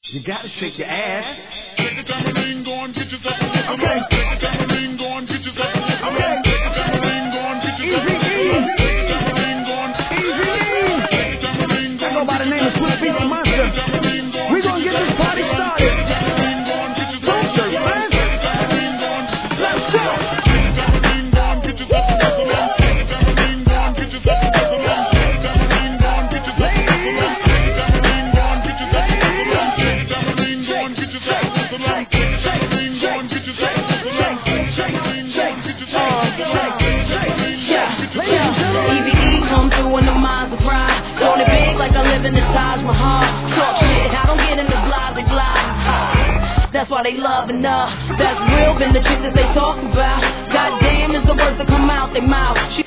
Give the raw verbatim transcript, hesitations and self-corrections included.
You gotta shake your ass. Take a tambourine, go and get yourself a whistle. Okay. Take a tambourine, go and get yourself a whistle. Okay. Take a tambourine, go and get yourself a whistle. Take a tambourine, go and Easy E. take a tambourine, go I go by the name of Sweet Beats Monster. We gonna get this party started. Monsters, man. Let's go. In the Taj Mahal, talk shit, I don't get in the blah blah blah. That's why they loving us. That's real, been the shit that they talk about. Goddamn is the words that come out their mouth. She